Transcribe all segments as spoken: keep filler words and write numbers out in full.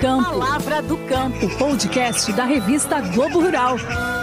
Campo. Palavra do Campo, o podcast da revista Globo Rural.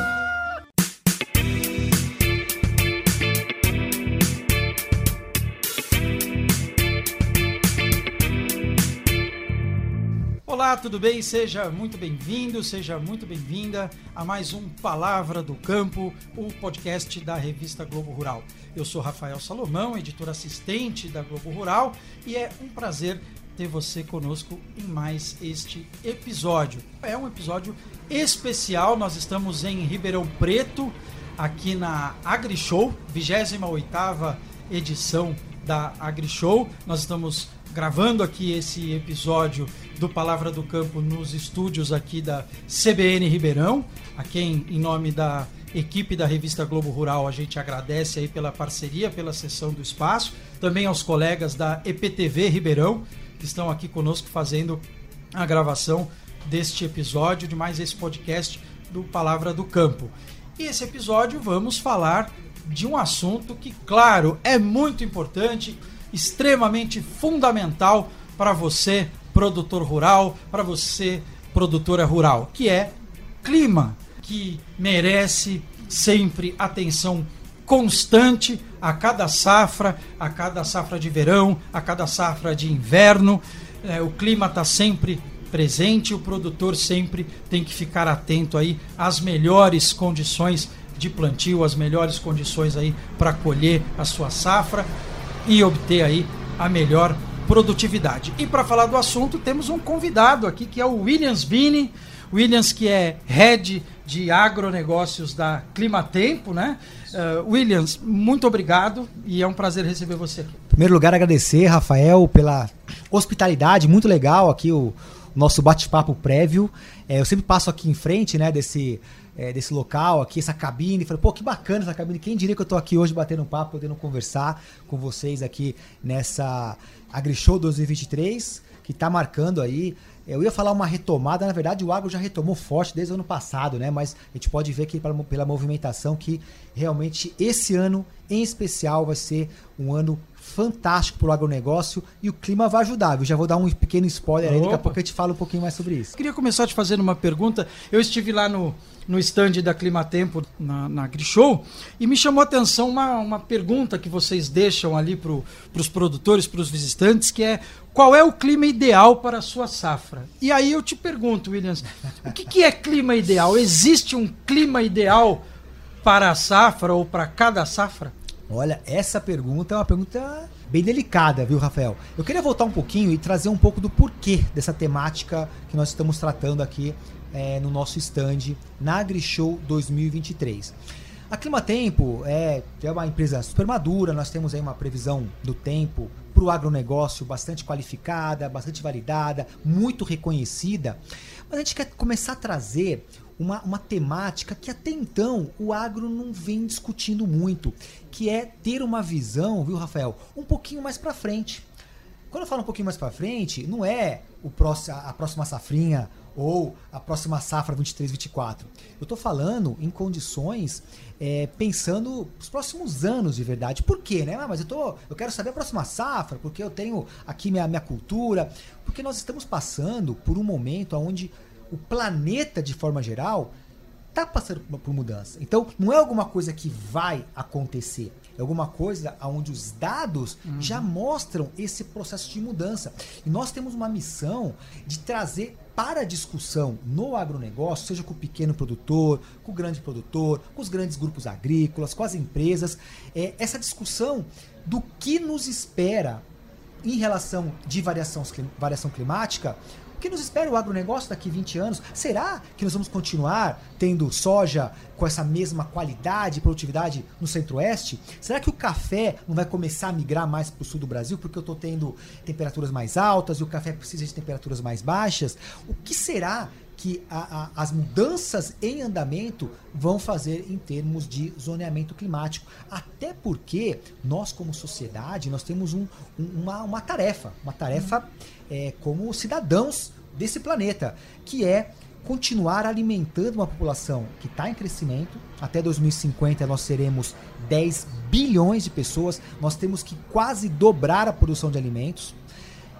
Olá, tudo bem? Seja muito bem-vindo, seja muito bem-vinda a mais um Palavra do Campo, o podcast da revista Globo Rural. Eu sou Rafael Salomão, editor assistente da Globo Rural, e é um prazer ter você conosco em mais este episódio. É um episódio especial, nós estamos em Ribeirão Preto, aqui na AgriShow, vigésima oitava edição da AgriShow. Nós estamos gravando aqui esse episódio do Palavra do Campo nos estúdios aqui da C B N Ribeirão, a quem, em nome da equipe da revista Globo Rural, a gente agradece aí pela parceria, pela cessão do espaço, também aos colegas da E P T V Ribeirão, que estão aqui conosco fazendo a gravação deste episódio, de mais esse podcast do Palavra do Campo. E esse episódio vamos falar de um assunto que, claro, é muito importante, extremamente fundamental para você, produtor rural, para você, produtora rural, que é clima, que merece sempre atenção constante a cada safra, a cada safra de verão, a cada safra de inverno. É, o clima está sempre presente, o produtor sempre tem que ficar atento aí às melhores condições de plantio, às melhores condições aí para colher a sua safra e obter aí a melhor produtividade. E para falar do assunto, temos um convidado aqui, que é o Williams Bini. Williams, que é Head de Agronegócios da Climatempo, né? Uh, Williams, muito obrigado e é um prazer receber você aqui. Em primeiro lugar, agradecer, Rafael, pela hospitalidade, muito legal aqui o nosso bate-papo prévio. É, eu sempre passo aqui em frente, né, desse... É, desse local aqui, essa cabine, falei, pô, que bacana essa cabine, quem diria que eu tô aqui hoje batendo um papo, podendo conversar com vocês aqui nessa AgriShow dois mil e vinte e três, que tá marcando aí, eu ia falar uma retomada, na verdade o agro já retomou forte desde o ano passado, né, mas a gente pode ver que pela, pela movimentação que realmente esse ano em especial vai ser um ano fantástico para o agronegócio e o clima vai ajudar. Eu já vou dar um pequeno spoiler aí, daqui a pouco a gente fala um pouquinho mais sobre isso. Eu queria começar te fazendo uma pergunta. Eu estive lá no, no stand da Climatempo, na, na AgriShow, e me chamou a atenção uma, uma pergunta que vocês deixam ali para os produtores, para os visitantes, que é: qual é o clima ideal para a sua safra? E aí eu te pergunto, Williams, o que, que é clima ideal? Existe um clima ideal para a safra ou para cada safra? Olha, essa pergunta é uma pergunta bem delicada, viu, Rafael? Eu queria voltar um pouquinho e trazer um pouco do porquê dessa temática que nós estamos tratando aqui é, no nosso stand na AgriShow dois mil e vinte e três. A Climatempo é, é uma empresa super madura, nós temos aí uma previsão do tempo para o agronegócio bastante qualificada, bastante validada, muito reconhecida, mas a gente quer começar a trazer Uma, uma temática que até então o agro não vem discutindo muito, que é ter uma visão, viu, Rafael, um pouquinho mais para frente. Quando eu falo um pouquinho mais para frente, não é o próximo, a próxima safrinha ou a próxima safra vinte e três, vinte e quatro. Eu estou falando em condições, é, pensando os próximos anos de verdade. Por quê, né? Ah, mas eu, tô, eu quero saber a próxima safra, porque eu tenho aqui minha, minha cultura, porque nós estamos passando por um momento onde o planeta, de forma geral, está passando por mudança. Então, não é alguma coisa que vai acontecer. É alguma coisa onde os dados uhum. já mostram esse processo de mudança. E nós temos uma missão de trazer para a discussão no agronegócio, seja com o pequeno produtor, com o grande produtor, com os grandes grupos agrícolas, com as empresas, é, essa discussão do que nos espera em relação de variação, variação climática. O que nos espera o agronegócio daqui a vinte anos? Será que nós vamos continuar tendo soja com essa mesma qualidade e produtividade no centro-oeste? Será que o café não vai começar a migrar mais para o sul do Brasil porque eu estou tendo temperaturas mais altas e o café precisa de temperaturas mais baixas? O que será que a, a, as mudanças em andamento vão fazer em termos de zoneamento climático? Até porque nós, como sociedade, nós temos um, um, uma, uma tarefa, uma tarefa é, como cidadãos desse planeta, que é continuar alimentando uma população que está em crescimento. Até dois mil e cinquenta nós seremos dez bilhões de pessoas, nós temos que quase dobrar a produção de alimentos.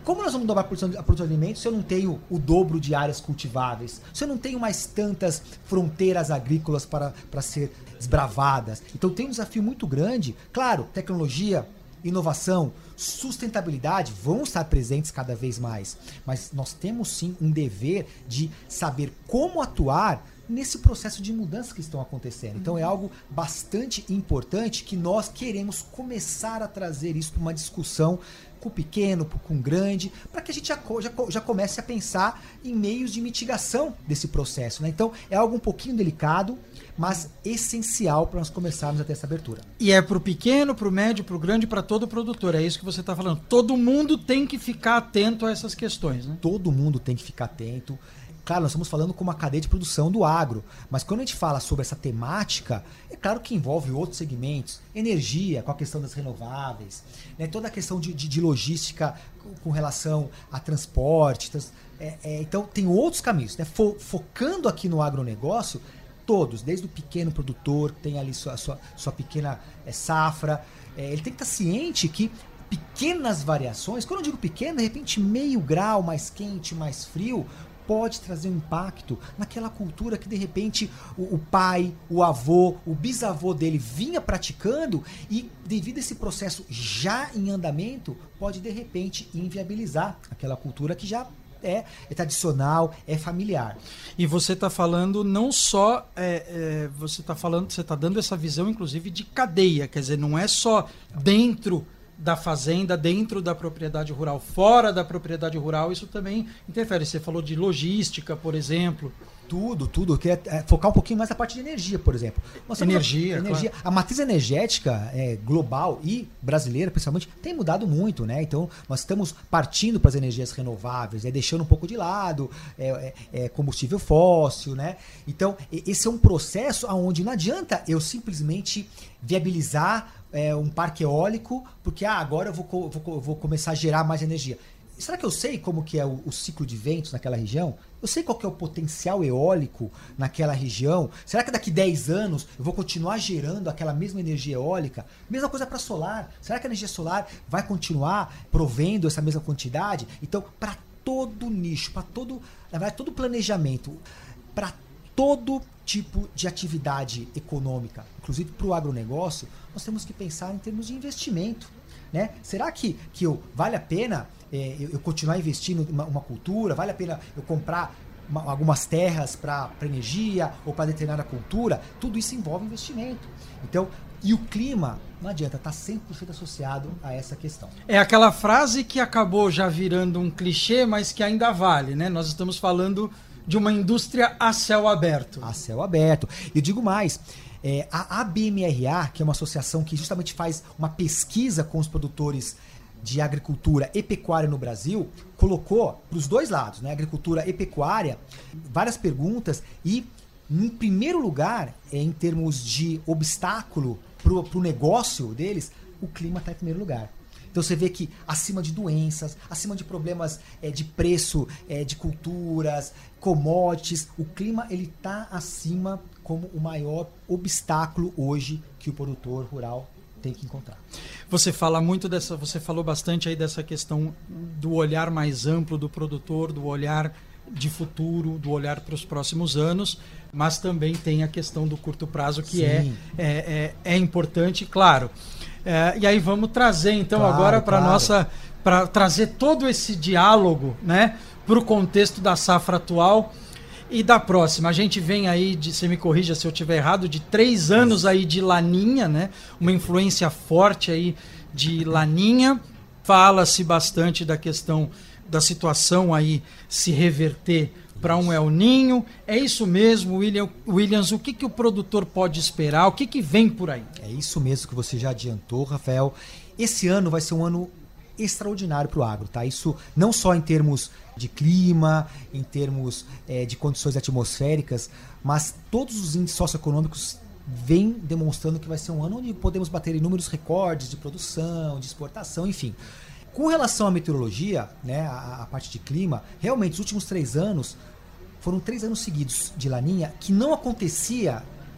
como nós vamos dobrar a produção, a produção de alimentos se eu não tenho o dobro de áreas cultiváveis? Se eu não tenho mais tantas fronteiras agrícolas para, para ser desbravadas? Então tem um desafio muito grande. Claro, tecnologia, inovação, sustentabilidade vão estar presentes cada vez mais. Mas nós temos sim um dever de saber como atuar nesse processo de mudanças que estão acontecendo. Então é algo bastante importante que nós queremos começar a trazer isso para uma discussão com o pequeno, com o grande, para que a gente já, já, já comece a pensar em meios de mitigação desse processo, né? Então é algo um pouquinho delicado, mas essencial para nós começarmos a ter essa abertura. E é para o pequeno, para o médio, para o grande, para todo produtor. É isso que você está falando. Todo mundo tem que ficar atento a essas questões, né? Todo mundo tem que ficar atento. Claro, nós estamos falando com uma cadeia de produção do agro, mas quando a gente fala sobre essa temática, é claro que envolve outros segmentos, energia, com a questão das renováveis, né, toda a questão de, de, de logística com relação a transporte. Trans, é, é, então, tem outros caminhos, né, fo, focando aqui no agronegócio, todos, desde o pequeno produtor, que tem ali sua, sua, sua pequena é, safra, é, ele tem que estar ciente que pequenas variações, quando eu digo pequeno, de repente meio grau mais quente, mais frio, pode trazer um impacto naquela cultura que de repente o, o pai, o avô, o bisavô dele vinha praticando e devido a esse processo já em andamento, pode de repente inviabilizar aquela cultura que já é, é tradicional, é familiar. E você está falando não só, é, é, você está falando, você está dando essa visão inclusive de cadeia, quer dizer, não é só dentro da fazenda, dentro da propriedade rural, fora da propriedade rural, isso também interfere. Você falou de logística, por exemplo. Tudo, tudo. Eu queria é, focar um pouquinho mais na parte de energia, por exemplo. Nós energia, a, energia claro. A matriz energética é, global e brasileira, principalmente, tem mudado muito, né? Então, nós estamos partindo para as energias renováveis, né? Deixando um pouco de lado é, é, combustível fóssil, né? Então, esse é um processo onde não adianta eu simplesmente viabilizar é, um parque eólico, porque ah, agora eu vou, vou, vou começar a gerar mais energia. Será que eu sei como que é o, o ciclo de ventos naquela região? Eu sei qual que é o potencial eólico naquela região? Será que daqui dez anos eu vou continuar gerando aquela mesma energia eólica? Mesma coisa para solar. Será que a energia solar vai continuar provendo essa mesma quantidade? Então, para todo nicho, para todo, na verdade, todo planejamento, para todo tipo de atividade econômica, inclusive para o agronegócio, nós temos que pensar em termos de investimento, né? Será que, que eu, vale a pena é, eu, eu continuar investindo em uma, uma cultura? Vale a pena eu comprar uma, algumas terras para energia ou para determinada cultura? Tudo isso envolve investimento. Então, e o clima, não adianta, está cem por cento associado a essa questão. É aquela frase que acabou já virando um clichê, mas que ainda vale, né? Nós estamos falando de uma indústria a céu aberto. A céu aberto. E eu digo mais, é, a A B M R A, que é uma associação que justamente faz uma pesquisa com os produtores de agricultura e pecuária no Brasil, colocou para os dois lados, né, agricultura e pecuária, várias perguntas e, em primeiro lugar, em termos de obstáculo para o negócio deles, o clima está em primeiro lugar. Então você vê que acima de doenças, acima de problemas é, de preço é, de culturas, commodities, o clima ele está acima como o maior obstáculo hoje que o produtor rural tem que encontrar. Você fala muito dessa, você falou bastante aí dessa questão do olhar mais amplo do produtor, do olhar de futuro, do olhar para os próximos anos, mas também tem a questão do curto prazo que é, é, é, é importante, claro. É, e aí vamos trazer então claro, agora para claro. nossa, para trazer todo esse diálogo, né, para o contexto da safra atual e da próxima. A gente vem aí, de, você me corrija se eu estiver errado, de três anos aí de laninha, né, uma influência forte aí de laninha. Fala-se bastante da questão da situação aí se reverter para um El Ninho. É isso mesmo, William, Williams, o que, que o produtor pode esperar? O que, que vem por aí? É isso mesmo que você já adiantou, Rafael. Esse ano vai ser um ano extraordinário para o agro, tá? Isso não só em termos de clima, em termos é, de condições atmosféricas, mas todos os índices socioeconômicos vêm demonstrando que vai ser um ano onde podemos bater inúmeros recordes de produção, de exportação, enfim. Com relação à meteorologia, né, a, a parte de clima, realmente os últimos três anos foram três anos seguidos de laninha que não acontecia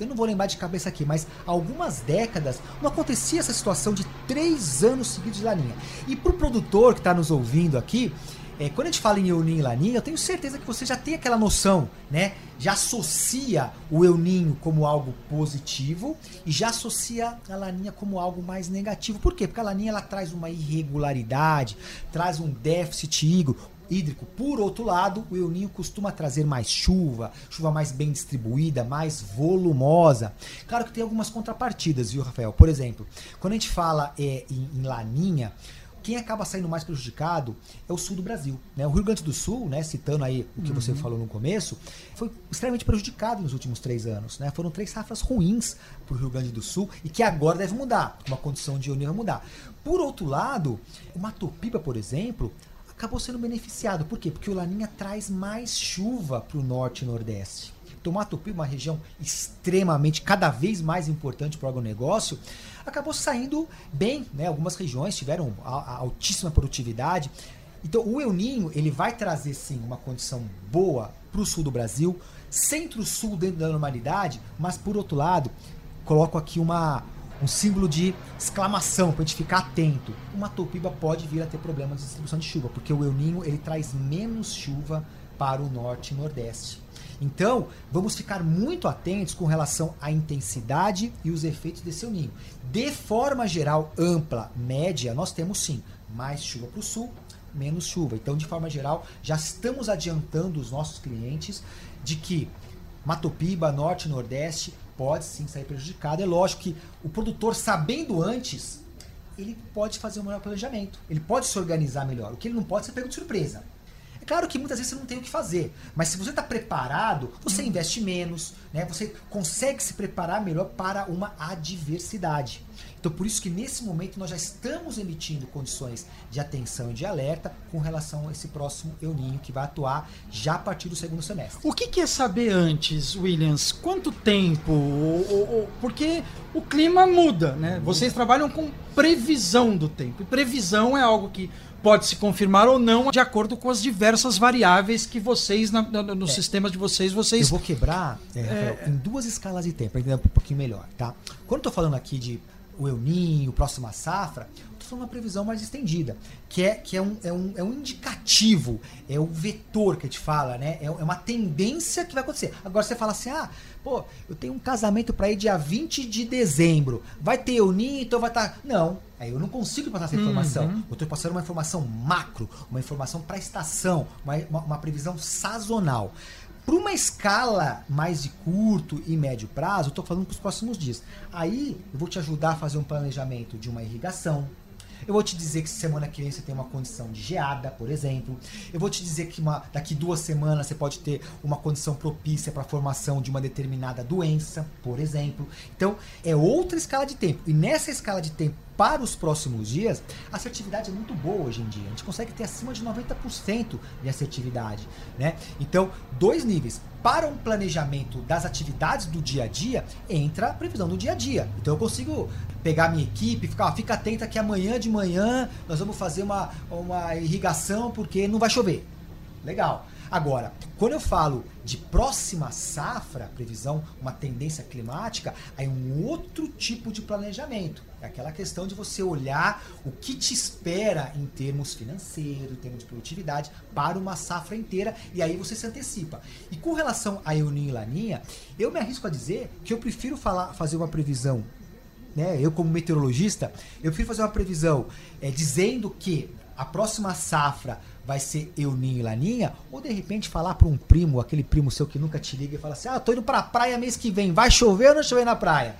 eu não vou lembrar de cabeça aqui, mas há algumas décadas não acontecia essa situação de três anos seguidos de laninha. E pro produtor que está nos ouvindo aqui, é, quando a gente fala em El Niño e laninha, eu tenho certeza que você já tem aquela noção, né? Já associa o El Niño como algo positivo e já associa a laninha como algo mais negativo. Por quê? Porque a laninha ela traz uma irregularidade, traz um déficit hídrico. Por outro lado, o El Niño costuma trazer mais chuva, chuva mais bem distribuída, mais volumosa. Claro que tem algumas contrapartidas, viu, Rafael? Por exemplo, quando a gente fala é, em, em laninha, quem acaba saindo mais prejudicado é o sul do Brasil, né? O Rio Grande do Sul, né, citando aí o que uhum. você falou no começo, foi extremamente prejudicado nos últimos três anos, né? Foram três safras ruins para o Rio Grande do Sul e que agora deve mudar, uma condição de El Niño vai mudar. Por outro lado, o Mato Piba, por exemplo, acabou sendo beneficiado. Por quê? Porque o laninha traz mais chuva para o norte e nordeste. Então, o Mato Piba, uma região extremamente, cada vez mais importante para o agronegócio, acabou saindo bem, né? Algumas regiões tiveram a, a altíssima produtividade. Então, o El Niño, ele vai trazer, sim, uma condição boa para o sul do Brasil, centro-sul dentro da normalidade, mas, por outro lado, coloco aqui uma, um símbolo de exclamação para a gente ficar atento. O Mato Piba pode vir a ter problemas de distribuição de chuva, porque o El Niño, ele traz menos chuva para o norte e nordeste. Então, vamos ficar muito atentos com relação à intensidade e os efeitos desse El Niño. De forma geral, ampla, média, nós temos sim mais chuva para o sul, menos chuva. Então, de forma geral, já estamos adiantando os nossos clientes de que Mato Piba, norte e nordeste, pode sim sair prejudicado. É lógico que o produtor, sabendo antes, ele pode fazer um melhor planejamento. Ele pode se organizar melhor. O que ele não pode ser pego de surpresa. É claro que muitas vezes você não tem o que fazer, mas se você está preparado, você investe menos, né? Você consegue se preparar melhor para uma adversidade. Então, por isso que nesse momento nós já estamos emitindo condições de atenção e de alerta com relação a esse próximo El Niño que vai atuar já a partir do segundo semestre. O que, que é saber antes, Williams? Quanto tempo? Ou, ou, porque o clima muda, né? Vocês trabalham com previsão do tempo. E previsão é algo que pode se confirmar ou não de acordo com as diversas variáveis que vocês, na, na, nos é. sistemas de vocês, vocês... Eu vou quebrar, é, Rafael, é... em duas escalas de tempo, para entender um pouquinho melhor, tá? Quando eu tô falando aqui de o El Niño, próxima safra, eu tô falando uma previsão mais estendida, que é, que é, um, é, um, é um indicativo, é o vetor que a gente fala, né? É, é uma tendência que vai acontecer. Agora você fala assim, ah, pô, eu tenho um casamento para ir dia vinte de dezembro, vai ter El Niño, então vai estar... Tá... Não, aí eu não consigo passar essa informação. Uhum. Eu estou passando uma informação macro, uma informação para a estação, uma, uma, uma previsão sazonal. Para uma escala mais de curto e médio prazo, eu estou falando para os próximos dias. Aí eu vou te ajudar a fazer um planejamento de uma irrigação. Eu vou te dizer que semana que vem você tem uma condição de geada, por exemplo. Eu vou te dizer que uma, daqui duas semanas você pode ter uma condição propícia para a formação de uma determinada doença, por exemplo. Então, é outra escala de tempo. E nessa escala de tempo, para os próximos dias, a assertividade é muito boa hoje em dia. A gente consegue ter acima de noventa por cento de assertividade, né? Então, dois níveis. Para um planejamento das atividades do dia a dia, entra a previsão do dia a dia. Então eu consigo pegar a minha equipe e ficar, ó, fica atenta que amanhã de manhã nós vamos fazer uma, uma irrigação porque não vai chover. Legal. Agora, quando eu falo de próxima safra, previsão, uma tendência climática, aí é um outro tipo de planejamento. É aquela questão de você olhar o que te espera em termos financeiros, em termos de produtividade, para uma safra inteira, e aí você se antecipa. E com relação a El Niño e Laninha, eu me arrisco a dizer que eu prefiro falar, fazer uma previsão, né? Eu como meteorologista, eu prefiro fazer uma previsão é, dizendo que a próxima safra vai ser El Niño e Laninha, ou de repente falar para um primo, aquele primo seu que nunca te liga e fala assim, ah, tô indo pra praia mês que vem, vai chover ou não chover na praia?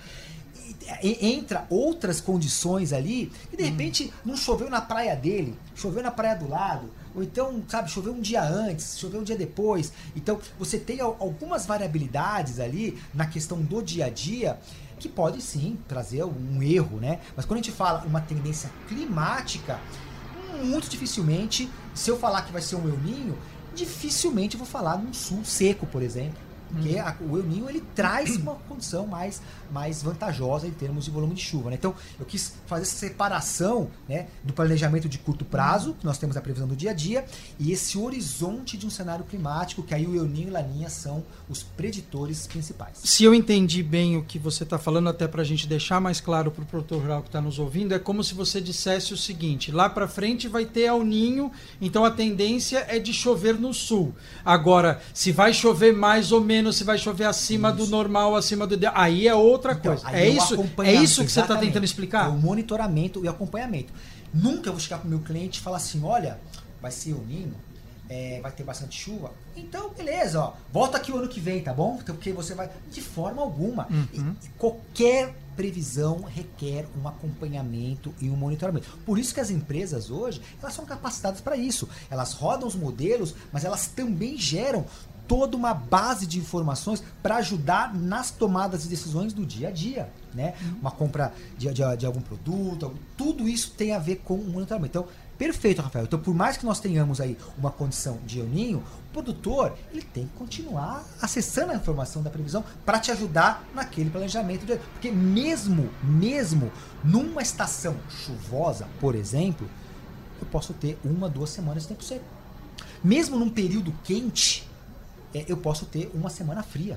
E, entra outras condições ali, e de repente hum. não choveu na praia dele, choveu na praia do lado, ou então, sabe, choveu um dia antes, choveu um dia depois. Então, você tem algumas variabilidades ali na questão do dia a dia, que pode sim trazer um erro, né? Mas quando a gente fala uma tendência climática, muito dificilmente, se eu falar que vai ser um El Niño, dificilmente eu vou falar num sul seco, por exemplo. Porque a, o El Niño, ele traz uma condição mais, mais vantajosa em termos de volume de chuva, né? Então, eu quis fazer essa separação, né, do planejamento de curto prazo, que nós temos a previsão do dia a dia, e esse horizonte de um cenário climático, que aí o El Niño e Laninha são os preditores principais. Se eu entendi bem o que você está falando, até para a gente deixar mais claro para o produtor rural que está nos ouvindo, é como se você dissesse o seguinte: lá para frente vai ter El Niño, então a tendência é de chover no sul. Agora, se vai chover mais ou menos, se vai chover acima isso. do normal, acima do... Aí é outra então, coisa. É isso, é isso que você está tentando explicar? É o monitoramento e acompanhamento. Nunca eu vou chegar para o meu cliente e falar assim, olha, vai ser El Niño, é, vai ter bastante chuva, então beleza, ó, volta aqui o ano que vem, tá bom? Porque você vai... De forma alguma. Uhum. E, qualquer previsão requer um acompanhamento e um monitoramento. Por isso que as empresas hoje, elas são capacitadas para isso. Elas rodam os modelos, mas elas também geram toda uma base de informações para ajudar nas tomadas de decisões do dia a dia, né? Uhum. Uma compra de, de, de algum produto, tudo isso tem a ver com o monitoramento. Então, perfeito, Rafael. Então, por mais que nós tenhamos aí uma condição de El Niño, o produtor, ele tem que continuar acessando a informação da previsão para te ajudar naquele planejamento. De... Porque mesmo, mesmo numa estação chuvosa, por exemplo, eu posso ter uma, duas semanas de tempo seco. Mesmo num período quente, eu posso ter uma semana fria.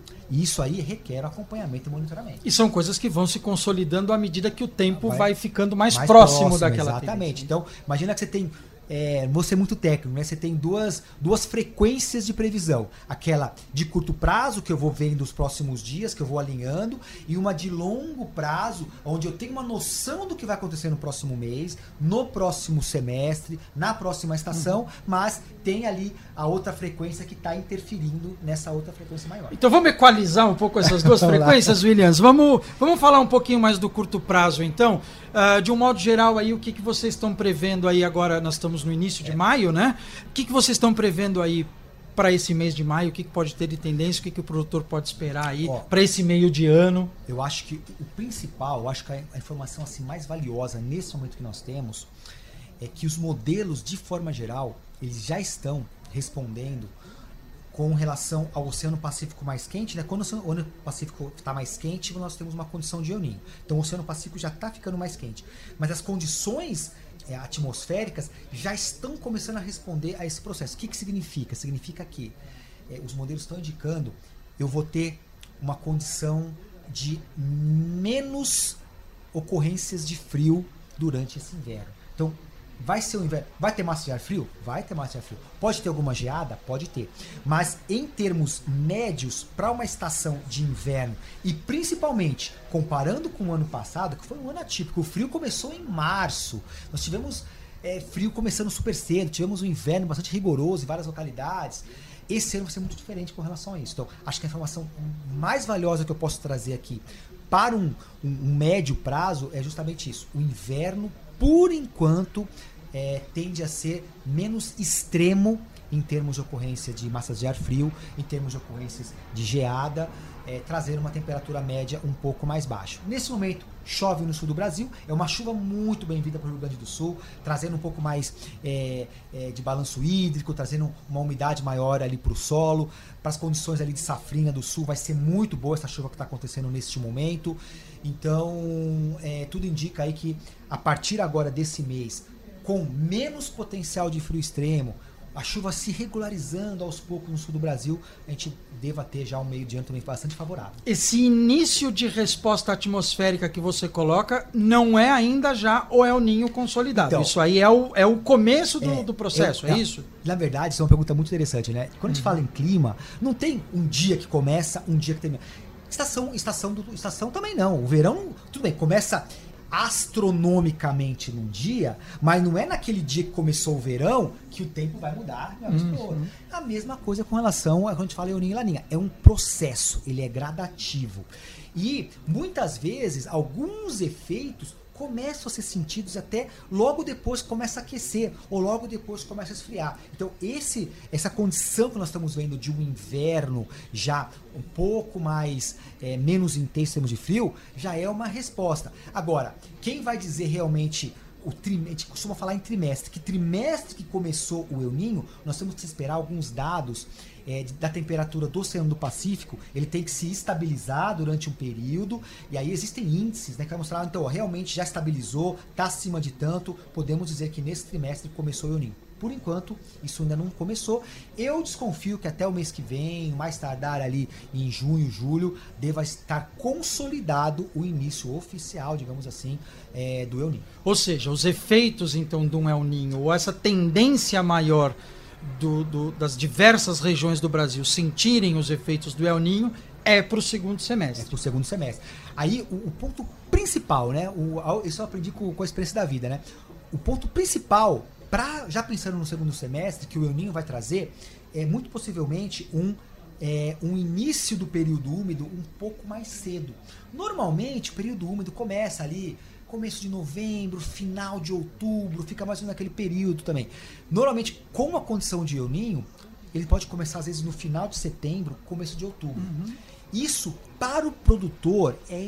E isso aí requer acompanhamento e monitoramento. E são coisas que vão se consolidando à medida que o tempo vai, vai ficando mais, mais próximo, próximo daquela exatamente. Tendência. Então, imagina que você tem... É, você é muito técnico, né? Você tem duas, duas frequências de previsão. Aquela de curto prazo, que eu vou vendo nos próximos dias, que eu vou alinhando, e uma de longo prazo, onde eu tenho uma noção do que vai acontecer no próximo mês, no próximo semestre, na próxima estação, uhum. mas tem ali a outra frequência que está interferindo nessa outra frequência maior. Então vamos equalizar um pouco essas duas frequências, Williams? Vamos, vamos falar um pouquinho mais do curto prazo, então. Uh, de um modo geral, aí, o que, que vocês estão prevendo aí agora? Nós estamos no início de é. maio, né? O que, que vocês estão prevendo aí para esse mês de maio? O que, que pode ter de tendência? O que, que o produtor pode esperar aí para esse meio de ano? Eu acho que o principal, eu acho que a informação assim, mais valiosa nesse momento que nós temos é que os modelos, de forma geral, eles já estão respondendo com relação ao Oceano Pacífico mais quente, né? Quando o Oceano Pacífico está mais quente, nós temos uma condição de El Niño. Então o Oceano Pacífico já está ficando mais quente. Mas as condições é, atmosféricas já estão começando a responder a esse processo. O que, que significa? Significa que é, os modelos estão indicando eu vou ter uma condição de menos ocorrências de frio durante esse inverno. Então, vai ser o inverno. Vai ter massa de ar frio? Vai ter massa de ar frio. Pode ter alguma geada? Pode ter. Mas em termos médios, para uma estação de inverno, e principalmente comparando com o ano passado, que foi um ano atípico, o frio começou em março. Nós tivemos é, frio começando super cedo, tivemos um inverno bastante rigoroso em várias localidades. Esse ano vai ser muito diferente com relação a isso. Então, acho que a informação mais valiosa que eu posso trazer aqui para um, um, um médio prazo é justamente isso. O inverno, por enquanto, é, tende a ser menos extremo em termos de ocorrência de massas de ar frio, em termos de ocorrências de geada, é, trazendo uma temperatura média um pouco mais baixa. Nesse momento, chove no sul do Brasil, é uma chuva muito bem-vinda para o Rio Grande do Sul, trazendo um pouco mais é, é, de balanço hídrico, trazendo uma umidade maior ali para o solo, para as condições ali de safrinha do sul, vai ser muito boa essa chuva que está acontecendo neste momento. Então, é, tudo indica aí que a partir agora desse mês, com menos potencial de frio extremo, a chuva se regularizando aos poucos no sul do Brasil, a gente deva ter já um meio de ano também bastante favorável. Esse início de resposta atmosférica que você coloca não é ainda já o El Niño consolidado. Então, isso aí é o, é o começo do, é, do processo, eu, é isso? Na verdade, isso é uma pergunta muito interessante, né? Quando a gente uhum. fala em clima, não tem um dia que começa, um dia que termina. Estação, estação, do, estação também não. O verão, tudo bem, começa astronomicamente num dia, mas não é naquele dia que começou o verão que o tempo vai mudar. Uhum. A mesma coisa com relação a quando a gente fala El Niño e Laninha. É um processo, ele é gradativo. E muitas vezes alguns efeitos começam a ser sentidos até logo depois que começa a aquecer, ou logo depois que começa a esfriar. Então, esse, essa condição que nós estamos vendo de um inverno já um pouco mais, é, menos intenso em termos de frio, já é uma resposta. Agora, quem vai dizer realmente o trimestre, a gente costuma falar em trimestre, que trimestre que começou o El Niño, nós temos que esperar alguns dados é, de, da temperatura do Oceano do Pacífico, ele tem que se estabilizar durante um período, e aí existem índices, né, que vai mostrar, então, ó, realmente já estabilizou, está acima de tanto, podemos dizer que nesse trimestre começou o El Niño. Por enquanto, isso ainda não começou. Eu desconfio que até o mês que vem, mais tardar ali em junho, julho, deva estar consolidado o início oficial, digamos assim, é, do El Niño. Ou seja, os efeitos, então, do El Niño, ou essa tendência maior do, do, das diversas regiões do Brasil sentirem os efeitos do El Niño é para o segundo semestre. É para o segundo semestre. Aí, o, o ponto principal, né? O, isso eu aprendi com, com a experiência da vida, né? O ponto principal, pra, já pensando no segundo semestre, que o El Niño vai trazer, é muito possivelmente um, é, um início do período úmido um pouco mais cedo. Normalmente, o período úmido começa ali, começo de novembro, final de outubro, fica mais ou menos naquele período também. Normalmente, com a condição de El Niño, ele pode começar às vezes no final de setembro, começo de outubro. Uhum. Isso, para o produtor, é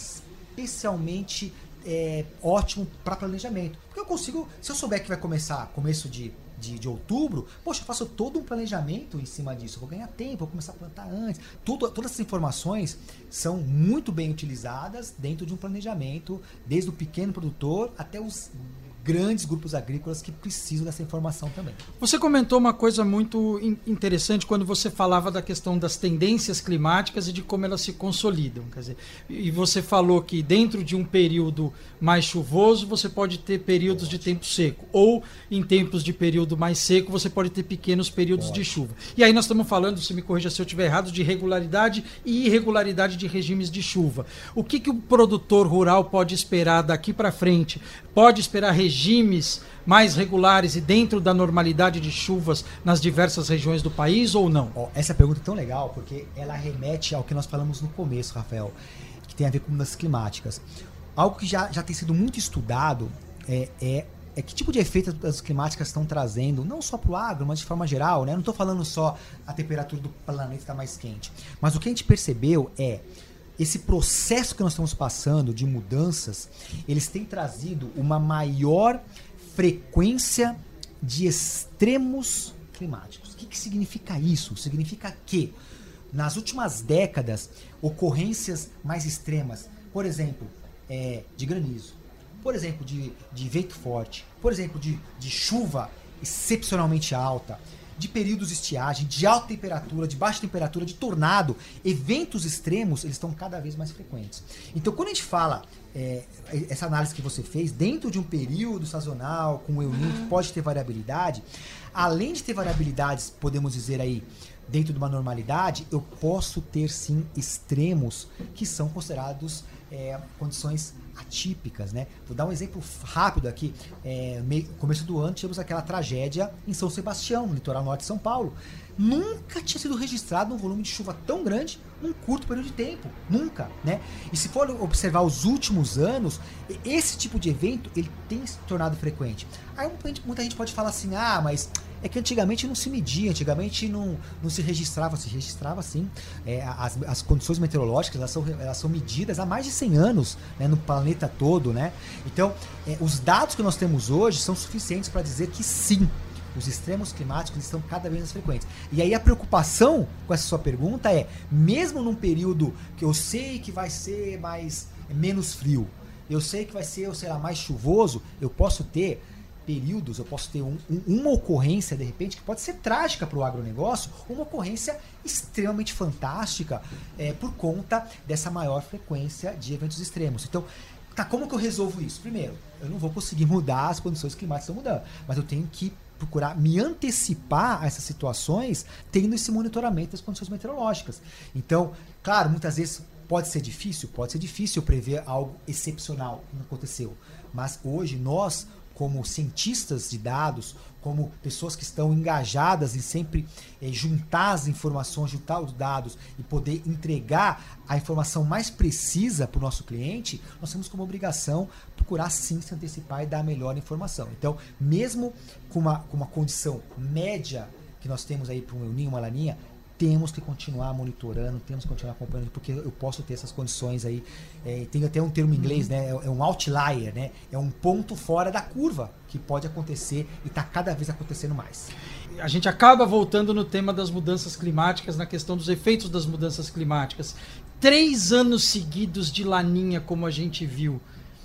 especialmente é, ótimo para planejamento. Porque eu consigo, se eu souber que vai começar começo de, de, de outubro, poxa, eu faço todo um planejamento em cima disso. Eu vou ganhar tempo, vou começar a plantar antes. Tudo, todas essas informações são muito bem utilizadas dentro de um planejamento, desde o pequeno produtor até os grandes grupos agrícolas que precisam dessa informação também. Você comentou uma coisa muito interessante quando você falava da questão das tendências climáticas e de como elas se consolidam. Quer dizer, e você falou que dentro de um período mais chuvoso você pode ter períodos de tempo seco, ou em tempos de período mais seco você pode ter pequenos períodos pode. de chuva. E aí nós estamos falando, se me corrija se eu estiver errado, de regularidade e irregularidade de regimes de chuva. O que, que o produtor rural pode esperar daqui para frente? Pode esperar regimes mais regulares e dentro da normalidade de chuvas nas diversas regiões do país ou não? Oh, essa pergunta é tão legal porque ela remete ao que nós falamos no começo, Rafael, que tem a ver com mudanças climáticas. Algo que já, já tem sido muito estudado é, é, é que tipo de efeito as mudanças climáticas estão trazendo, não só para o agro, mas de forma geral, né? Não estou falando só a temperatura do planeta está mais quente, mas o que a gente percebeu é esse processo que nós estamos passando de mudanças, eles têm trazido uma maior frequência de extremos climáticos. O que, que significa isso? Significa que, nas últimas décadas, ocorrências mais extremas, por exemplo, é, de granizo, por exemplo, de, de vento forte, por exemplo, de, de chuva excepcionalmente alta, de períodos de estiagem, de alta temperatura, de baixa temperatura, de tornado, eventos extremos, eles estão cada vez mais frequentes. Então, quando a gente fala, é, essa análise que você fez, dentro de um período sazonal, com o El Niño, que pode ter variabilidade, além de ter variabilidades, podemos dizer aí, dentro de uma normalidade, eu posso ter sim extremos que são considerados é, condições atípicas, né? Vou dar um exemplo rápido aqui. É, meio, começo do ano tivemos aquela tragédia em São Sebastião, no litoral norte de São Paulo. Nunca tinha sido registrado um volume de chuva tão grande num curto período de tempo. Nunca, né? E se for observar os últimos anos, esse tipo de evento ele tem se tornado frequente. Aí muita gente pode falar assim, ah, mas é que antigamente não se media, antigamente não, não se registrava, se registrava sim. É, as, as condições meteorológicas elas são, elas são medidas há mais de cem anos, né, no planeta todo, né? Então, é, os dados que nós temos hoje são suficientes para dizer que sim, os extremos climáticos estão cada vez mais frequentes. E aí a preocupação com essa sua pergunta é, mesmo num período que eu sei que vai ser mais menos frio, eu sei que vai ser, sei lá, mais chuvoso, eu posso ter períodos, eu posso ter um, um, uma ocorrência, de repente, que pode ser trágica para o agronegócio, uma ocorrência extremamente fantástica é, por conta dessa maior frequência de eventos extremos. Então, tá, como que eu resolvo isso? Primeiro, eu não vou conseguir mudar as condições climáticas estão mudando, mas eu tenho que procurar me antecipar a essas situações tendo esse monitoramento das condições meteorológicas. Então, claro, muitas vezes pode ser difícil, pode ser difícil prever algo excepcional que não aconteceu, mas hoje nós, como cientistas de dados, como pessoas que estão engajadas em sempre eh, juntar as informações, juntar os dados e poder entregar a informação mais precisa para o nosso cliente, nós temos como obrigação procurar sim se antecipar e dar a melhor informação. Então, mesmo com uma, com uma condição média que nós temos aí para um El Niño, uma laninha, temos que continuar monitorando, temos que continuar acompanhando, porque eu posso ter essas condições aí. É, tem até um termo em inglês, né? É, é um outlier, né? É um ponto fora da curva que pode acontecer e está cada vez acontecendo mais. A gente acaba voltando no tema das mudanças climáticas, na questão dos efeitos das mudanças climáticas. Três anos seguidos de laninha, como a gente viu,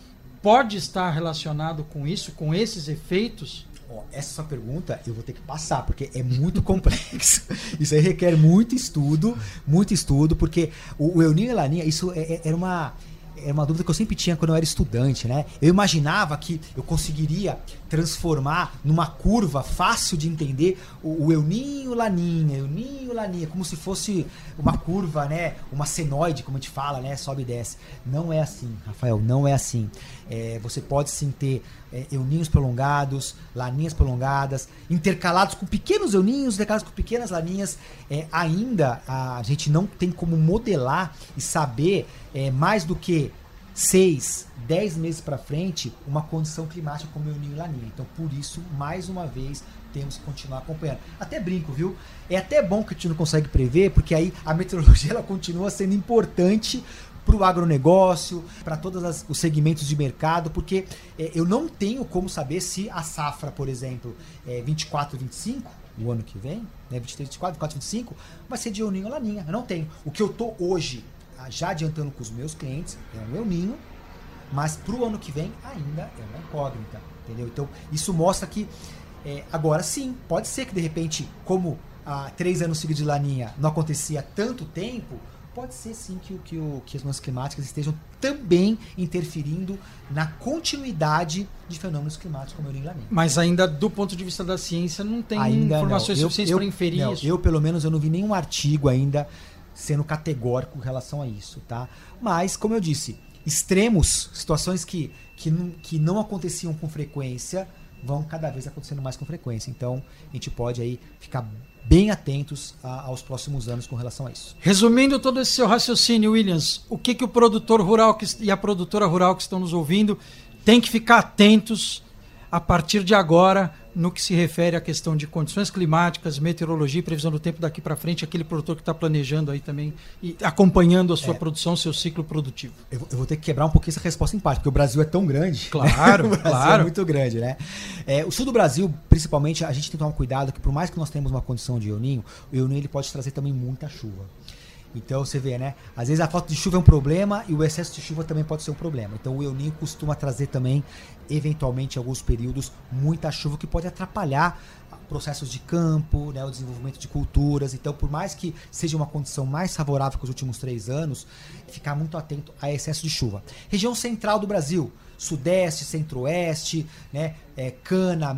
pode estar relacionado com isso, com esses efeitos? Ó, essa sua pergunta eu vou ter que passar, porque é muito complexo. Isso aí requer muito estudo, muito estudo, porque o, o El Niño e Laninha, isso é, é, era uma... É uma dúvida que eu sempre tinha quando eu era estudante, né? Eu imaginava que eu conseguiria transformar numa curva fácil de entender o, o El Niño, Laninha, El Niño, Laninha, como se fosse uma curva, né? Uma senoide, como a gente fala, né? Sobe e desce. Não é assim, Rafael, não é assim. É, você pode sim ter é, El Niños prolongados, Laninhas prolongadas, intercalados com pequenos El Niños, intercalados com pequenas Laninhas. É, ainda a gente não tem como modelar e saber é, mais do que seis, dez meses para frente uma condição climática como El Niño e Laninha. Então, por isso, mais uma vez, temos que continuar acompanhando. Até brinco, viu? É até bom que a gente não consegue prever, porque aí a meteorologia ela continua sendo importante para o agronegócio, para todos as, os segmentos de mercado, porque é, eu não tenho como saber se a safra, por exemplo, é vinte e quatro, vinte e cinco, o ano que vem, né, vinte e três, vinte e quatro, vinte e quatro, vinte e cinco, vai ser de El Niño ou Laninha. Eu não tenho. O que eu tô hoje, já adiantando com os meus clientes, é um El Niño, mas para o ano que vem ainda é uma incógnita, entendeu? Então, isso mostra que, é, agora sim, pode ser que de repente, como há três anos seguidos de Laninha não acontecia há tanto tempo, pode ser sim que, que, o, que as mudanças climáticas estejam também interferindo na continuidade de fenômenos climáticos como El Niño e Laninha. Mas ainda do ponto de vista da ciência não tem ainda informações não. suficientes eu, para inferir não, isso? Eu, pelo menos, eu não vi nenhum artigo ainda sendo categórico em relação a isso, tá? Mas, como eu disse, extremos, situações que, que, não, que não aconteciam com frequência, vão cada vez acontecendo mais com frequência. Então, a gente pode aí ficar bem atentos a, aos próximos anos com relação a isso. Resumindo todo esse seu raciocínio, Williams, o que, que o produtor rural que, e a produtora rural que estão nos ouvindo tem que ficar atentos a partir de agora no que se refere à questão de condições climáticas, meteorologia e previsão do tempo daqui para frente, aquele produtor que está planejando aí também e acompanhando a sua é. produção, seu ciclo produtivo? Eu, eu vou ter que quebrar um pouquinho essa resposta em parte, porque o Brasil é tão grande. Claro, o Brasil claro. é muito grande, né? É, o sul do Brasil, principalmente, a gente tem que tomar um cuidado que por mais que nós tenhamos uma condição de El Niño, o El Niño ele pode trazer também muita chuva. Então você vê, né? Às vezes a falta de chuva é um problema e o excesso de chuva também pode ser um problema. Então o El Niño costuma trazer também, eventualmente, em alguns períodos, muita chuva que pode atrapalhar processos de campo, né, o desenvolvimento de culturas. Então, por mais que seja uma condição mais favorável que os últimos três anos, ficar muito atento a excesso de chuva. Região central do Brasil, sudeste, centro-oeste, né, é, cana,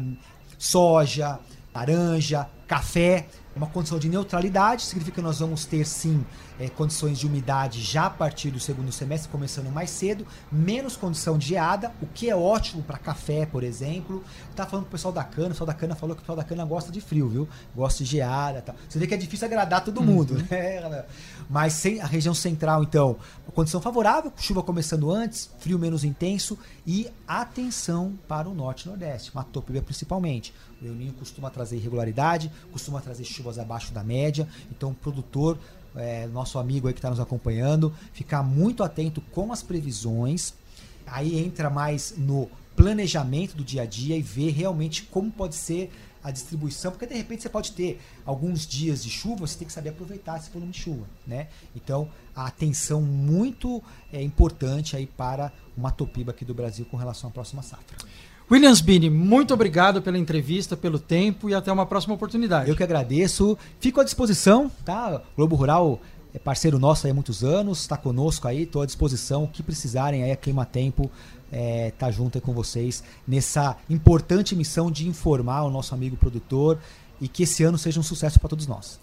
soja, laranja, café. Uma condição de neutralidade, significa que nós vamos ter sim é, condições de umidade já a partir do segundo semestre, começando mais cedo, menos condição de geada, o que é ótimo para café, por exemplo. Eu tava falando com o pessoal da cana, o pessoal da cana falou que o pessoal da cana gosta de frio, viu? Gosta de geada e tal. Você vê que é difícil agradar todo mundo, uhum. né? Mas sem a região central, então, condição favorável, chuva começando antes, frio menos intenso e atenção para o norte e nordeste, Matopiba principalmente. O El Niño costuma trazer irregularidade, costuma trazer chuvas abaixo da média, então o produtor, é, nosso amigo aí que está nos acompanhando, ficar muito atento com as previsões, aí entra mais no planejamento do dia a dia e ver realmente como pode ser a distribuição, porque de repente você pode ter alguns dias de chuva, você tem que saber aproveitar esse volume de chuva, né? Então, a atenção muito é, importante aí para o Matopiba aqui do Brasil com relação à próxima safra. Williams Bini, muito obrigado pela entrevista, pelo tempo e até uma próxima oportunidade. Eu que agradeço. Fico à disposição, tá? O Globo Rural é parceiro nosso aí há muitos anos, está conosco aí, estou à disposição. O que precisarem aí, a Queima Tempo é, tá junto aí com vocês nessa importante missão de informar o nosso amigo produtor e que esse ano seja um sucesso para todos nós.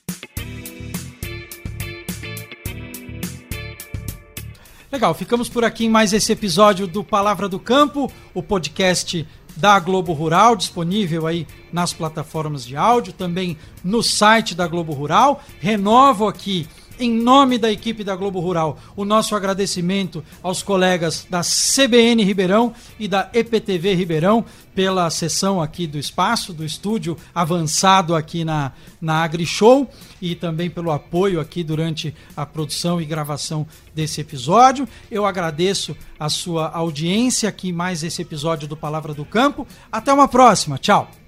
Legal, ficamos por aqui em mais esse episódio do Palavra do Campo, o podcast da Globo Rural, disponível aí nas plataformas de áudio, também no site da Globo Rural. Renovo aqui em nome da equipe da Globo Rural, o nosso agradecimento aos colegas da C B N Ribeirão e da E P T V Ribeirão pela sessão aqui do espaço, do estúdio avançado aqui na, na AgriShow e também pelo apoio aqui durante a produção e gravação desse episódio. Eu agradeço a sua audiência aqui, mais esse episódio do Palavra do Campo. Até uma próxima. Tchau.